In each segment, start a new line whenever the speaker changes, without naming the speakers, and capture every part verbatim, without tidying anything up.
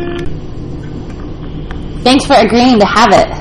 Thanks for agreeing to have it.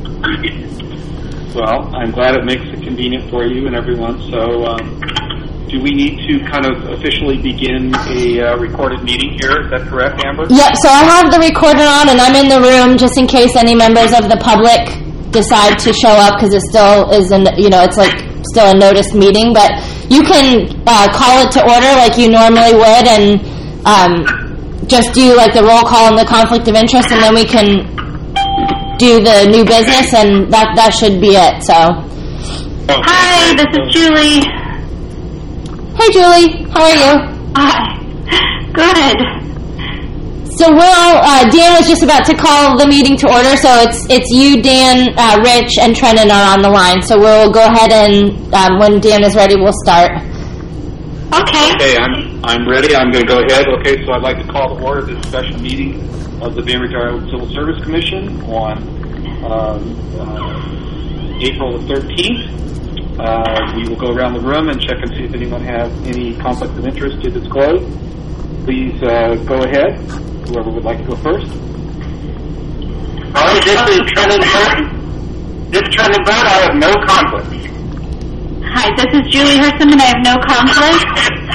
Well, I'm glad it makes it convenient for you and everyone. So, um, do we need to kind of officially begin a uh, recorded meeting here? Is that correct, Amber?
Yep, so I have the recorder on, and I'm in the room just in case any members of the public decide to show up, because it still is, an, you know, it's like still a noticed meeting. But you can uh, call it to order like you normally would, and um, just do like the roll call and the conflict of interest, and then we can do the new business, and that that should be it. So,
Okay.
Hi, this is Julie.
hey Julie, how are you?
Hi. Good.
So we're all, uh, Dan was just about to call the meeting to order, so it's it's you, Dan, uh, Rich, and Trenton are on the line. So we'll go ahead and, um, when Dan is ready, we'll start.
Okay.
Okay, I'm I'm ready. I'm going to go ahead. Okay, so I'd like to call to order this special meeting of the Bainbridge Iowa Civil Service Commission on um, uh, April the thirteenth. Uh, we will go around the room and check and see if anyone has any conflict of interest to disclose. Please uh, go ahead. Whoever would like to go first.
All right, this is Trenton Bird. This is Trenton Bird. I have no conflict.
Hi, this is Julie Herson, and I have no conflict.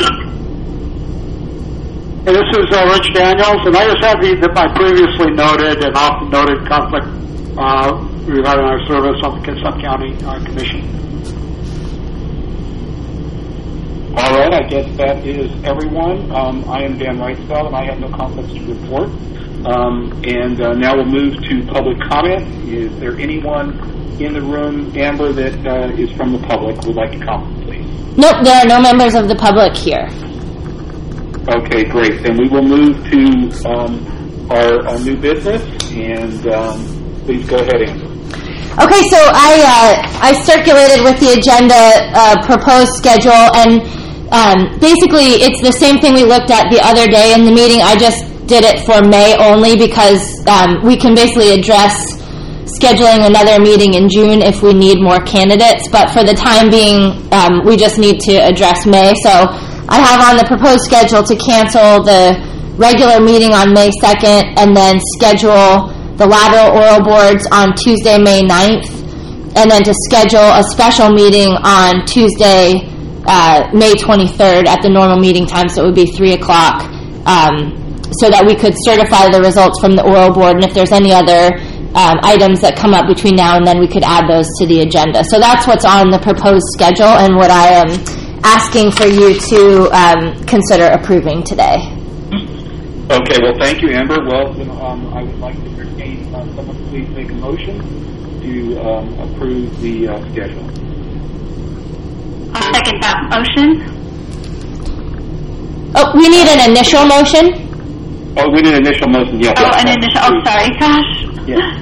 And this is uh, Rich Daniels, and I just have the, the, my previously noted and often noted conflict uh, regarding our service on the Kitsap County uh, Commission.
All right, I guess that is everyone. Um, I am Dan Reitfeld, and I have no conflicts to report. Um, and uh, now we'll move to public comment. Is there anyone in the room, Amber, that uh, is from the public would like to comment, please?
Nope, there are no members of the public here.
Okay, great. Then we will move to um, our, our new business, and um, please go ahead, Amber.
Okay, so I uh, I circulated with the agenda uh, proposed schedule, and um, basically it's the same thing we looked at the other day in the meeting. I just did it for May only because um, we can basically address scheduling another meeting in June if we need more candidates, but for the time being, um, we just need to address May. So I have on the proposed schedule to cancel the regular meeting on May second and then schedule the lateral oral boards on Tuesday, May ninth, and then to schedule a special meeting on Tuesday, uh, May twenty-third at the normal meeting time, so it would be three o'clock, um, so that we could certify the results from the oral board, and if there's any other um, items that come up between now and then, we could add those to the agenda. So that's what's on the proposed schedule and what I am asking for you to um, consider approving today.
Okay, well, thank you, Amber. Well, then, um, I would like to entertain uh, someone please make a motion to um, approve the uh, schedule.
I'll second that motion.
Oh, we need an initial motion?
Oh, we need an initial motion, yes.
Oh,
yes,
an
yes.
initial. Oh, sorry, gosh.
Yeah.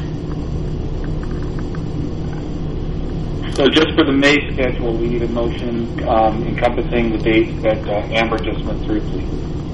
So just for the May schedule, we need a motion um, encompassing the dates that uh, Amber just went through, please.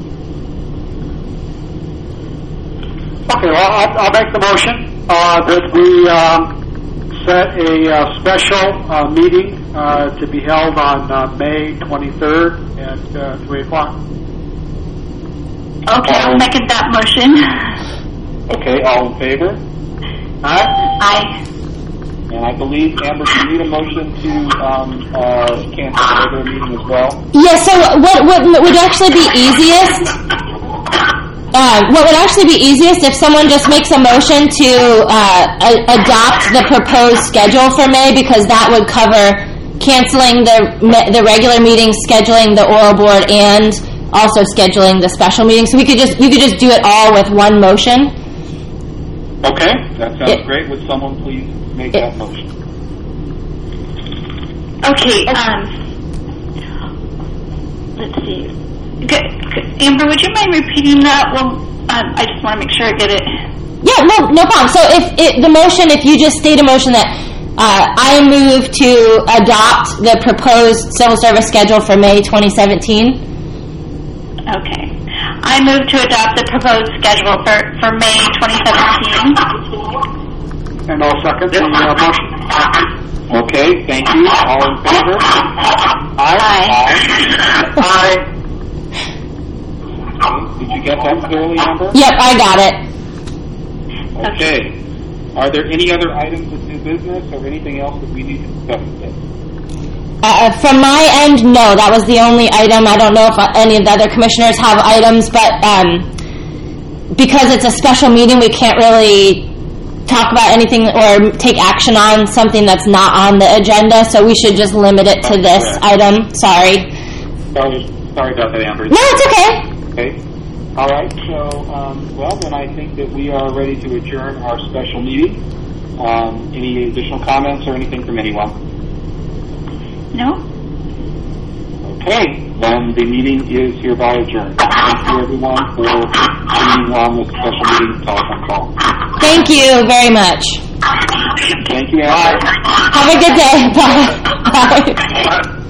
Okay, well, I'll, I'll make the motion uh, that we um, set a uh, special uh, meeting uh, to be held on uh, May twenty-third at uh, three o'clock.
Okay, I'll second that motion.
Okay, all in favor?
Aye?
Aye.
And I believe, Amber, do you need a motion to um, uh, cancel the regular meeting as well?
Yeah, so what, what would actually be easiest, uh, what would actually be easiest if someone just makes a motion to uh, a- adopt the proposed schedule for May, because that would cover canceling the the regular meeting, scheduling the oral board, and also scheduling the special meeting. So we could just you could just do it all with one motion.
Okay, that sounds
It-
great. Would someone please make
it-
that motion?
Okay, um, let's see. G- g- Amber, would you mind repeating that? Well, um, I just want to make sure I get it.
Yeah, no, no problem. So if it, the motion, if you just state a motion that uh, I move to adopt the proposed civil service schedule for May twenty seventeen.
Okay. I move to adopt the proposed schedule for, for May twenty seventeen.
And I'll second the uh, motion.
Okay, thank you. All in favor? Aye.
Aye.
Aye. Okay, did you get that clearly, Amber?
Yep, I got it.
Okay. Are there any other items of new business or anything else that we need to discuss today?
Uh, from my end, no. That was the only item. I don't know if any of the other commissioners have items, but um, because it's a special meeting, we can't really talk about anything or take action on something that's not on the agenda, so we should just limit it to this item. Sorry.
Sorry, sorry about that, Amber.
No, it's okay.
Okay. All right. So, um, well, then I think that we are ready to adjourn our special meeting. Um, any additional comments or anything from anyone?
No?
Okay. Then the meeting is hereby adjourned. Thank you, everyone, for being on this special meeting telephone call.
Thank you very much.
Thank you, Amber.
Have a good day. Bye. Bye.